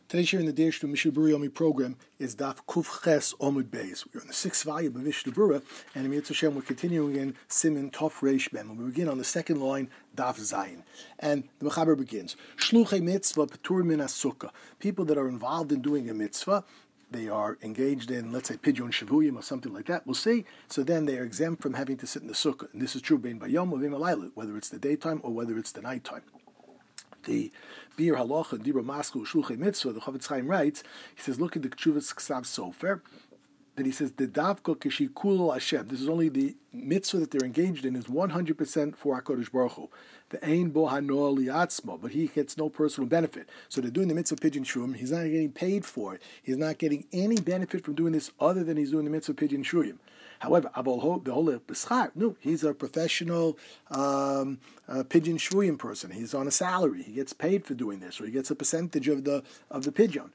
Today's year in the Deish to Mishnah Berurah Yomi program is Daf Kuf Ches Omud Beis. We're in the 6th volume of Mishnah Berurah, and in Mitzvah Hashem we're continuing in Siman Tov Reish Mem. We begin on the second line, Daf Zayin. And the Mechaber begins, Shluchei Mitzvah Petur Min HaSukkah. People that are involved in doing a mitzvah, they are engaged in, let's say, Pidyon Shavuyim or something like that, we'll see. So then they are exempt from having to sit in the sukkah. And this is true bein Bayom or bein Alayla, whether it's the daytime or whether it's the nighttime. The Bir Halacha, Dibra Masku, Shluchei Mitzvah, the Chofetz Chaim writes, he says, look at the Kshuvas Ksav Sofer, that he says, the Davko Kishikulo Hashem, this is only the mitzvah that they're engaged in, is 100% for HaKadosh Baruch Hu. The Ein Bo Hanoah Liatzmo, but he gets no personal benefit. So they're doing the mitzvah Pidyon Shuvim, he's not getting paid for it. He's not getting any benefit from doing this other than he's doing the mitzvah Pidyon Shuvim. However, no, he's a professional Pidyon Shvuyim person. He's on a salary. He gets paid for doing this, or he gets a percentage of the Pidyon.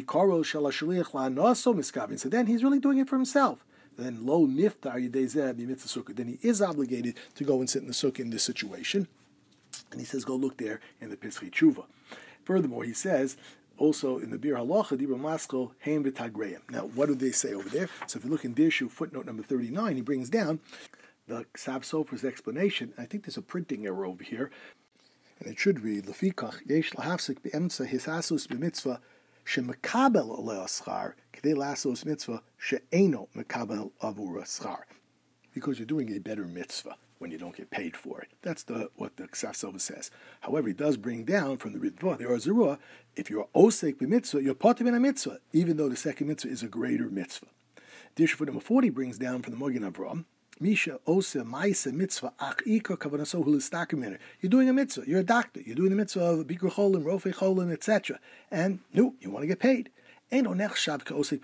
So then he's really doing it for himself. Then lo niftar then he is obligated to go and sit in the sukkah in this situation. And he says, go look there in the Pesach Tshuva. Furthermore, he says, also in the Bir Halacha, Dibra Maskal, Haim V'Tagreim. Now, what do they say over there? So if you look in Dirshu, footnote number 39, he brings down the Ksav Sofer's explanation. I think there's a printing error over here. And it should read, Lefikach, Yesh Lahafsik Be'emtza Hisasus B'mitzvah Shemekabel Aleh Aschar K'dei Lasos Mitzvah She'eno Mekabel Avura Schar. Because you're doing a better mitzvah when you don't get paid for it. That's what the Ksav Sofer says. However, he does bring down from the Ritva, the Arzurah, if you're osek b'mitzvah, you're potem in a mitzvah, even though the second mitzvah is a greater mitzvah. Dirshuf number 40 brings down from the Mogen Avram, Misha ose ma'ase mitzvah ach ikar kavanaso hulistakim. You're doing a mitzvah. You're a doctor. You're doing the mitzvah of bikur cholim, rofei cholim, etc. And no, you want to get paid. Then you can't say,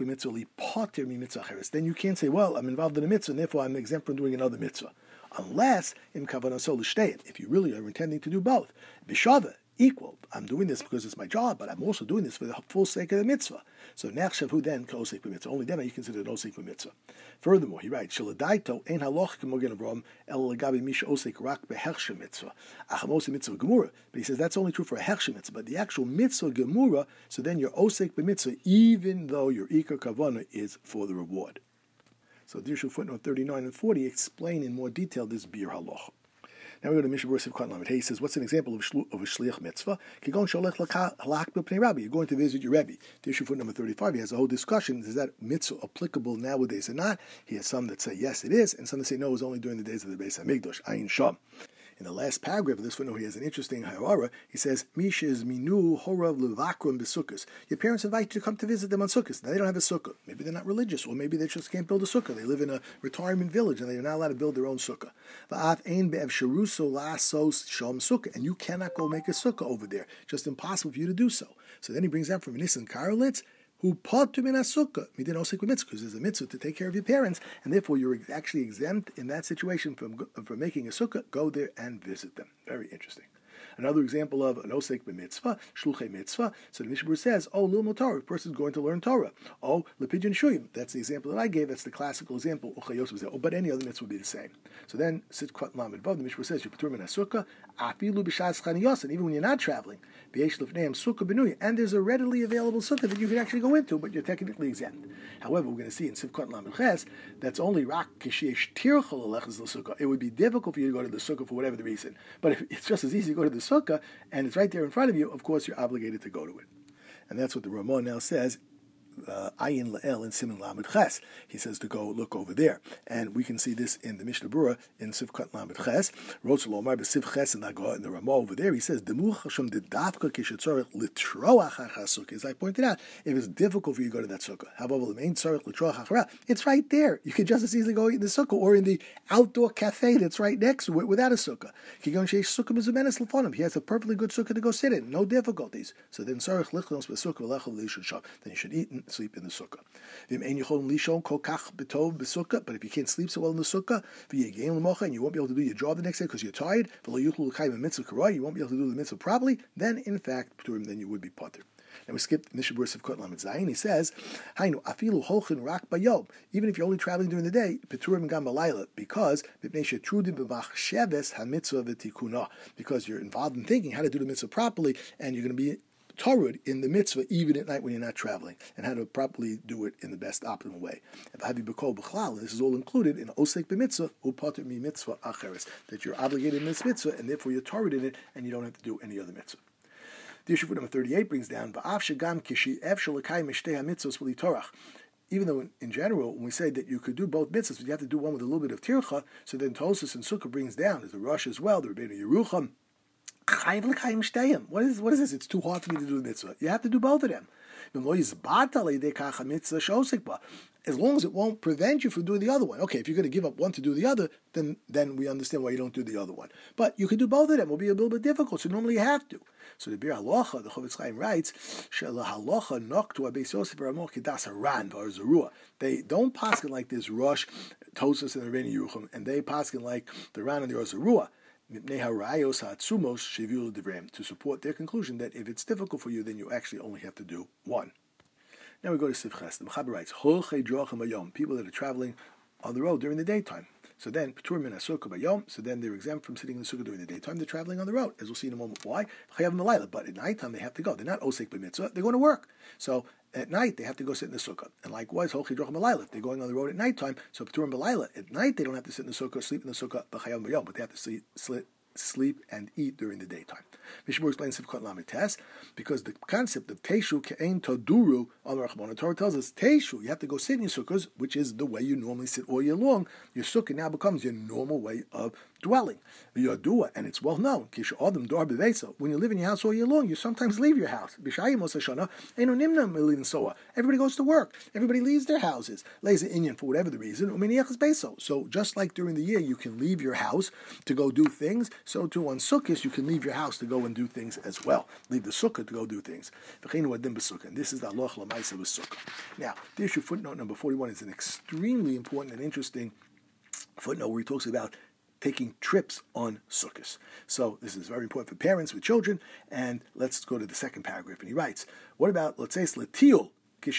well, I'm involved in a mitzvah, and therefore I'm exempt from doing another mitzvah. Unless, if you really are intending to do both. Bishava, equal. I'm doing this because it's my job, but I'm also doing this for the full sake of the mitzvah. So nechshav then k'osek b'mitzvah. Only then are you considered osek b'mitzvah. Furthermore, he writes, Shaladaito ein haloch k'mogen Avram el legabi mish osek rak behechshe mitzvah. Achamos mitzvah gemura. But he says that's only true for a hechshe mitzvah. But the actual mitzvah gemura, so then you're osek b'mitzvah, even though your ikar kavana is for the reward. So Dirshu footnote 39 and 40 explain in more detail this Bir Halacha. Now we go to Mishnah Berurah Sivkot Lamed. He says, what's an example of a shliach mitzvah? You're going to visit your Rebbe. Dirshu footnote number 35, he has a whole discussion. Is that mitzvah applicable nowadays or not? He has some that say yes, it is, and some that say no, it's only during the days of the Beis HaMikdash. Ayin Sham. In the last paragraph of this footnote, he has an interesting ha'ara. He says, Mishes minu horav levakrum b'sukkos. Your parents invite you to come to visit them on sukkahs. Now they don't have a sukkah. Maybe they're not religious, or maybe they just can't build a sukkah. They live in a retirement village and they're not allowed to build their own sukkah. And you cannot go make a sukkah over there. Just impossible for you to do so. So then he brings out from Nisan Karelitz, who potum in a sukkah, midin osek b'mitzvah, because there's a mitzvah to take care of your parents, and therefore you're actually exempt in that situation from making a sukkah. Go there and visit them. Very interesting. Another example of an osek b'mitzvah, shluchei mitzvah. So the Mishnah Berurah says, oh, lil Torah, a person's going to learn Torah. Oh, lepidyon shuyim. That's the example that I gave. That's the classical example. Oh, but any other mitzvah would be the same. So then, Sitkot Lamed Vav, the Mishnah Berurah says, you patur min hasukah, afilu b'shas chaniyos, and even when you're not traveling, b'yesh lefneim sukkah b'nuya, and there's a readily available sukkah that you can actually go into, but you're technically exempt. However, we're going to see in Sivkot Lamed Ches, that's only rak kishesh tirchol alechas l'sukkah. It would be difficult for you to go to the sukkah for whatever the reason. But if it's just as easy to go to the sukkah, and it's right there in front of you, of course you're obligated to go to it. And that's what the Ramon now says, Ayin La'el in Siman Lamed Ches. He says to go look over there. And we can see this in the Mishnah Berurah in Sivkot Lamed Ches. Rotz Lomar b'Siv Ches and in the Ramah over there. He says, Demuch Hashem Didavka Kishetzorech Litroach HaSukkah. As I pointed out, if it's difficult for you to go to that sukkah, however, the main Tzorech Litroach HaChara, it's right there. You could just as easily go eat in the sukkah or in the outdoor cafe that's right next to it without a sukkah. Kigon Sheish Sukkah Mizumenes Lefonim. He has a perfectly good sukkah to go sit in. No difficulties. So then Tzorech Lichlos b'Sukkah V'Lechol Lishon Sham. Then you should eat and sleep in the sukkah. But if you can't sleep so well in the sukkah, and you won't be able to do your job the next day because you're tired, you won't be able to do the mitzvah properly, then in fact, then you would be potter. Now we skip Mishnah Berurah Sivkot Lamed Zayin. He says, "Hainu afilu holchin rak bayom." Even if you're only traveling during the day, peturim gam balayla, because because you're involved in thinking how to do the mitzvah properly, and you're going to be torud in the mitzvah even at night when you're not traveling, and how to properly do it in the best optimal way. This is all included in osek b'mitzvah upater mi mitzvah acheres, that you're obligated in this mitzvah and therefore you're torud in it and you don't have to do any other mitzvah. The issue for number 38 brings down even though in general, when we say that you could do both mitzvahs, but you have to do one with a little bit of tircha, so then Tosfos and Sukkah brings down, there's the Rosh as well, the Rebbeinu Yerucham, what is this? It's too hard for me to do the mitzvah. You have to do both of them. As long as it won't prevent you from doing the other one. Okay, if you're going to give up one to do the other, then we understand why you don't do the other one. But you could do both of them. It will be a little bit difficult, so normally you have to. So the Bir Halacha, the Chofetz Chaim writes, Halacha noktu Beis Yosef Ramah Kedas Haran Zerua. They don't paskin like this Rosh, Tosfos, and the Rebbeinu Yerucham, and they paskin like the Ran and the Zerua, to support their conclusion that if it's difficult for you, then you actually only have to do one. Now we go to Sivches. The Mechaber writes, people that are traveling on the road during the daytime. So then, so then they're exempt from sitting in the sukkah during the daytime. They're traveling on the road, as we'll see in a moment. Why? But at nighttime they have to go. They're not osek b'mitzvah. They're going to work. So at night they have to go sit in the sukkah. And likewise, if they're going on the road at nighttime, so p'turim b'layla. At night they don't have to sit in the sukkah, sleep in the sukkah, but they have to sleep and eat during the daytime. Mishnah explains Sivkot Lamed Tes, because the concept of Teshu Ke'ein Toduru, the Torah tells us, Teshu, you have to go sit in your sukkahs, which is the way you normally sit all year long. Your sukkah now becomes your normal way of dwelling. Yodua, and it's well known. When you live in your house all year long, you sometimes leave your house. Everybody goes to work. Everybody leaves their houses. Lays an Indian for whatever the reason. So just like during the year you can leave your house to go do things, so too on Sukkot you can leave your house to go and do things as well. Leave the Sukkah to go do things. And this is the Aloch Lamaisa with Sukkah. Now, the issue footnote number 41 is an extremely important and interesting footnote where he talks about taking trips on Sukkot. So this is very important for parents with children, and let's go to the second paragraph. And he writes, what about, let's say, Slatiel,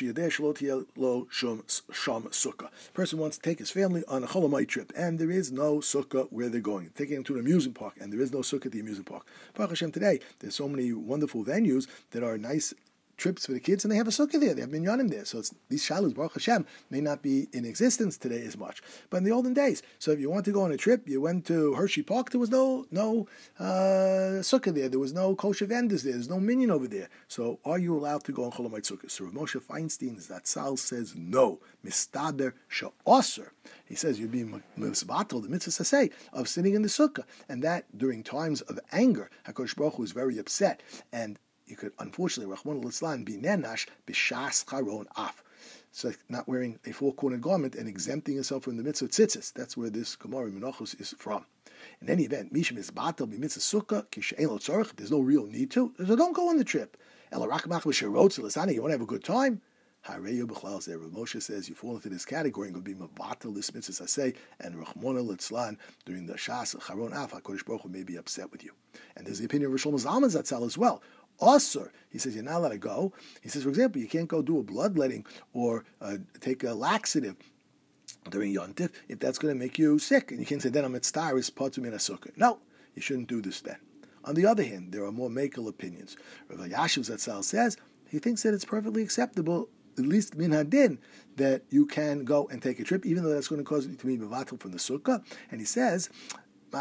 person wants to take his family on a Cholomite trip, and there is no sukkah where they're going. Taking them to an amusement park, and there is no sukkah at the amusement park. Baruch Hashem, today, there's so many wonderful venues that are nice trips for the kids, and they have a sukkah there. They have minyanim there. So these shalos, Baruch Hashem, may not be in existence today as much. But in the olden days, so if you want to go on a trip, you went to Hershey Park, there was no sukkah there. There was no kosher vendors there. There's no minyan over there. So are you allowed to go on Cholomite sukkah? So Rav Moshe Feinstein, Zatzal, says no. Mistaber she'oser. He says you're being misbatel, the mitzvah say, of sitting in the sukkah. And that during times of anger, HaKadosh Baruch Hu is very upset. And you could, unfortunately, Rachmana litzlan, be nenash b'shas charon af. So not wearing a four-cornered garment and exempting yourself from the mitzvah tzitzis. That's where this Gemara Menachos is from. In any event, mishim is batel b'mitzvah sukkah kishein lo tzorich. There's no real need to. So don't go on the trip. Ela rakmach b'sherot l'sani. You want to have a good time? Hareyu b'chlal there. Rav Moshe says you fall into this category and going to be mabatel this mitzvah say, and Rachmana litzlan during the shas charon af, HaKadosh Baruch Hu may be upset with you. And there's the opinion of Rosh Shlomo Zalman Zatzal as well. Asur, he says you're not allowed to go. He says, for example, you can't go do a bloodletting or take a laxative during Yontif if that's going to make you sick. And you can't say, then I'm at staris patu min sukkah. No, you shouldn't do this then. On the other hand, there are more makel opinions. Rav Yashiv Zatzal says he thinks that it's perfectly acceptable, at least min hadin, that you can go and take a trip, even though that's going to cause you to be mevatel from the sukkah. And he says, the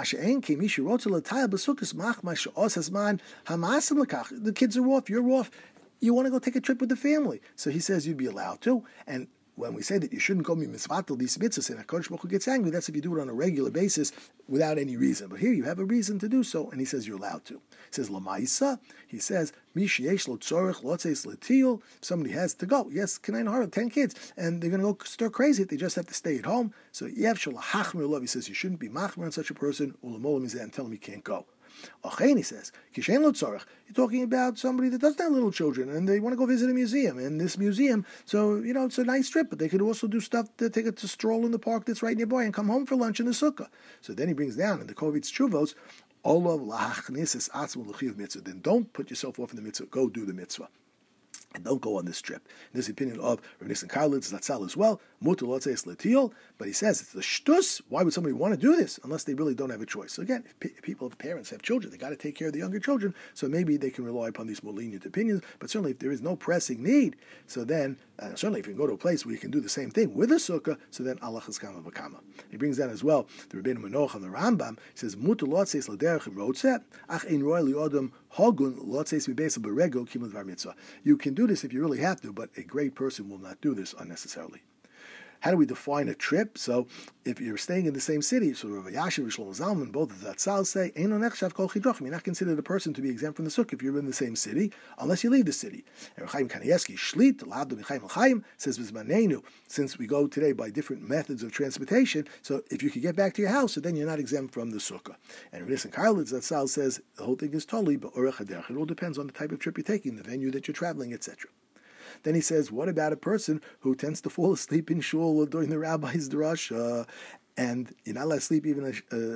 kids are off, you're off, you want to go take a trip with the family. So he says you'd be allowed to. And when we say that you shouldn't go be misvatel these mitzvahs and HaKadosh Baruch Hu gets angry, that's if you do it on a regular basis without any reason. But here you have a reason to do so, and he says you're allowed to. He says lamaisa. He says misheyesh lo tzorich lotzeis letiel. Somebody has to go. Yes, Kanayin Hara, 10 kids, and they're going to go stir crazy. They just have to stay at home. So yev shalachachmir love. He says you shouldn't be machmir on such a person. Ulamolam is and tell him he can't go. He says, Kishen lo tzorich. You're talking about somebody that doesn't have little children and they want to go visit a museum. And this museum, so, it's a nice trip, but they could also do stuff to take it to stroll in the park that's right nearby and come home for lunch in the sukkah. So then he brings down in the Kovitz Chuvos, Olav lahachnisis atzmu l'chiv mitzvah. Then don't put yourself off in the mitzvah. Go do the mitzvah. and don't go on this trip. In this opinion of Rav Nissen Karelitz Zatzal as well, mutar lo tzeis l'tiyul, but he says it's the shtus. Why would somebody want to do this unless they really don't have a choice? So again, if people, if parents have children, they got to take care of the younger children, so maybe they can rely upon these more lenient opinions, but certainly if there is no pressing need, so then, certainly if you can go to a place where you can do the same thing with a sukkah, so then Allah cheskama v'kama. He brings down as well, the Rebbeinu Menoch and the Rambam, he says, mutar lo tzeis l'derech rotzeh, ach ein roy li'odam hagun lo tzeis mibeisa b'regel kimud var mitzvah. You can do this if you really have to, but a great person will not do this unnecessarily. How do we define a trip? So, if you're staying in the same city, so Rav Yashiv and Shlomo Zalman, both of that Zatzal say, Eino nechshav kol chidrachim. You're not considered a person to be exempt from the sukkah if you're in the same city, unless you leave the city. And Rav Chaim Kanievsky, Shlit, L'Abdu B'Chaim L'Chaim, says, B'zmanenu, since we go today by different methods of transportation, so if you could get back to your house, so then you're not exempt from the sukkah. And Rav Nissen Karelitz Zatzal says, the whole thing is totally b'orech haderech. It all depends on the type of trip you're taking, the venue that you're traveling, etc. Then he says, what about a person who tends to fall asleep in shul or during the rabbi's drasha, and you're not allowed to sleep even a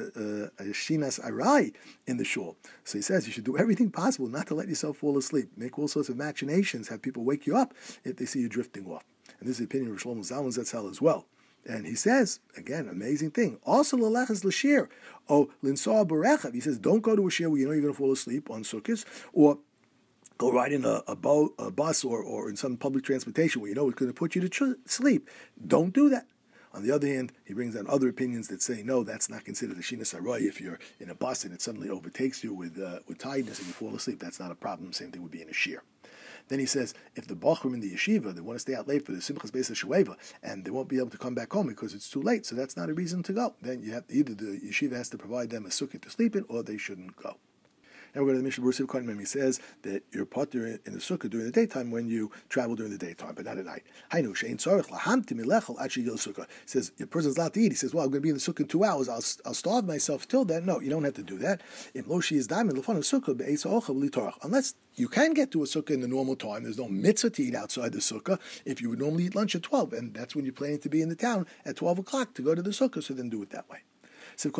shinas arai in the shul? So he says you should do everything possible not to let yourself fall asleep. Make all sorts of machinations, have people wake you up if they see you drifting off. And this is the opinion of Shlomo Zalman Zatzal as well. And he says, again, amazing thing. Also, l'lechas l'shir, or l'insoa b'rechav. He says, don't go to a shir where you know you're going to fall asleep on sukkahs, or go ride in a bus or in some public transportation where you know it's going to put you to sleep. Don't do that. On the other hand, he brings down other opinions that say, no, that's not considered a shinas aray. If you're in a bus and it suddenly overtakes you with tiredness and you fall asleep, that's not a problem. Same thing would be in a shir. Then he says, if the bachrim in the yeshiva, they want to stay out late for the Simchas Beis HaShueva, and they won't be able to come back home because it's too late, so that's not a reason to go. Then you have to, either the yeshiva has to provide them a sukkah to sleep in, or they shouldn't go. Now we're going to the Mishnah Berurah Sivkot Mem. He says that you're potter in the sukkah during the daytime when you travel during the daytime, but not at night. Hainu she'ein tzarich lahamtim milechel ad sheyigel sukkah. He says your person's allowed to eat. He says, well, I'm going to be in the sukkah in 2 hours. I'll starve myself till then. No, you don't have to do that. Im lo she'is damin lefanu sukkah be'etz ha'ochel litorach. Unless you can get to a sukkah in the normal time. There's no mitzvah to eat outside the sukkah. If you would normally eat lunch at 12, and that's when you're planning to be in the town at 12 o'clock to go to the sukkah, so then do it that way. If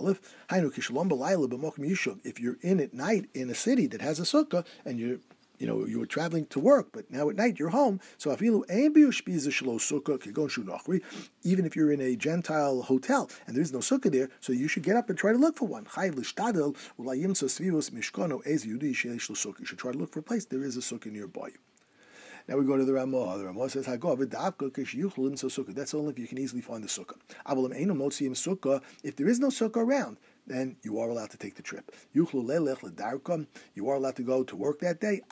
you're in at night in a city that has a sukkah and you were traveling to work, but now at night you're home. So even if you're in a Gentile hotel and there is no sukkah there, so you should get up and try to look for one. You should try to look for a place there is a sukkah nearby you. Now we go to the Ramah. The Ramah says, that's only if you can easily find the sukkah. If there is no sukkah around, then you are allowed to take the trip. You are allowed to go to work that day,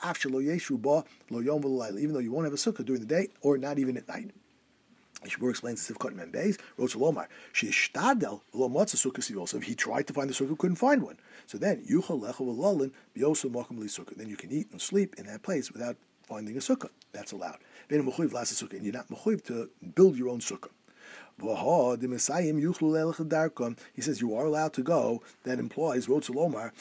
even though you won't have a sukkah during the day or not even at night. Yeshua explains the Sivkot Mem Beis, Rotzalomar, Sheishtadel lo motza sukkah sivol. So if he tried to find the sukkah, couldn't find one. So then, Yuchal lecha v'lolin b'yosu mokum li sukkah. Then you can eat and sleep in that place without finding a sukkah. That's allowed. And you're not mechuyev to build your own sukkah. He says you are allowed to go. That implies Rotzalomar,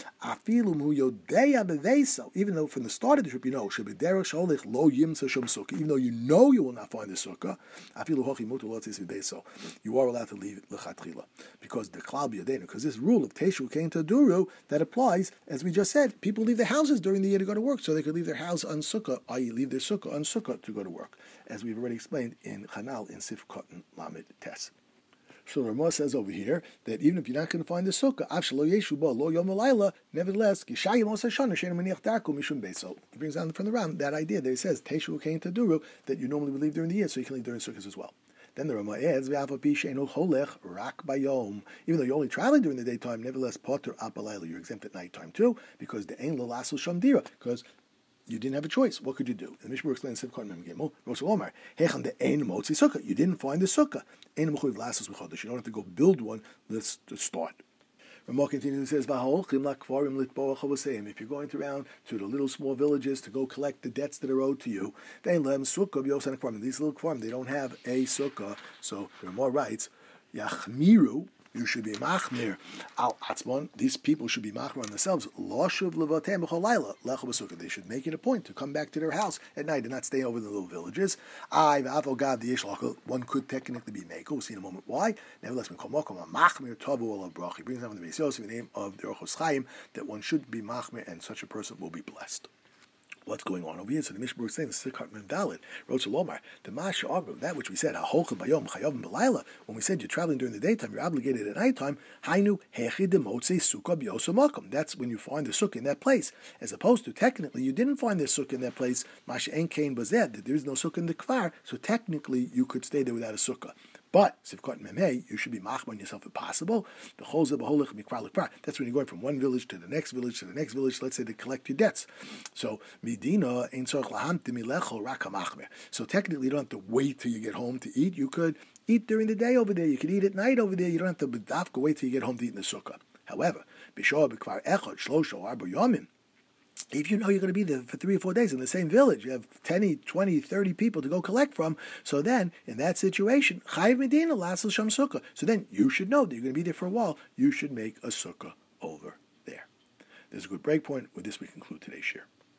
even though from the start of the trip you know, even though you know you will not find the sukkah, you are allowed to leave lechatchila. Because the klal b'yadenu, because this rule of Teshu came to Duru, that applies, as we just said, people leave their houses during the year to go to work, so they could leave their house on sukkah, i.e. leave their sukkah on sukkah to go to work, as we've already explained in Chanal in Sifkot Lamed Tes. So Ramah says over here that even if you're not going to find the sukkah, nevertheless, he brings down from the Ram that idea that he says Teshu came to Duru, that you normally would leave during the year, so you can leave during sukkahs as well. Then the Ramah adds, even though you're only traveling during the daytime, nevertheless, potter apalayla, you're exempt at nighttime too, because the ein l'lasul shamdira, because you didn't have a choice. What could you do? And the Mishnah explains Sivkot Mem Gimel, Rotzalomar, Hechan de ein motzi sukkah. You didn't find the sukkah. Ein mechuyev lasos b'chodesh. You don't have to go build one. Let's start. Ramah continues and says, if you're going around to the little small villages to go collect the debts that are owed to you, these little kfarim, they don't have a sukkah. So Ramah writes, Yachmiru, you should be machmir al atzmon. These people should be machmir on themselves. Loshuv levatem b'cholayla lecha b'sukkah. They should make it a point to come back to their house at night and not stay over in the little villages. One could technically be meiko. We'll see in a moment why. Nevertheless, machmir tavu olav brach. He brings down from the Beis Yosef in the name of the Orchos Chaim that one should be machmir and such a person will be blessed. what's going on over here. So the Mishnah is saying, Sikkot Mendalit, Rosh Lomar, the Masha Agro, that which we said, when we said you're traveling during the daytime, you're obligated at nighttime, Hainu Hechi Demotze Sukkah B'Yosamokum. That's when you find the sukkah in that place. As opposed to, technically, you didn't find the sukkah in that place, Masha En Kain Bazed, that there is no sukkah in the Kfar, so technically you could stay there without a sukkah. But Sivkot Memei, you should be machman yourself if possible. The Cholze B'Holich Mikvar L'Kfar. That's when you're going from one village to the next village to the next village. Let's say to collect your debts. So Medina Ein Tzorich Lahamti Milecho Rak HaMachmer. So technically, you don't have to wait till you get home to eat. You could eat during the day over there. You could eat at night over there. You don't have to bedafka wait till you get home to eat in the sukkah. However, B'Shor B'Kfar Echad Shlosho Arba Yomim. If you know you're going to be there for 3 or 4 days in the same village, you have 10, 20, 30 people to go collect from, so then, in that situation, Chayiv Medina, Lasel Sham Sukkah. So then, you should know that you're going to be there for a while. You should make a sukkah over there. There's a good break point. With this, we conclude today's share.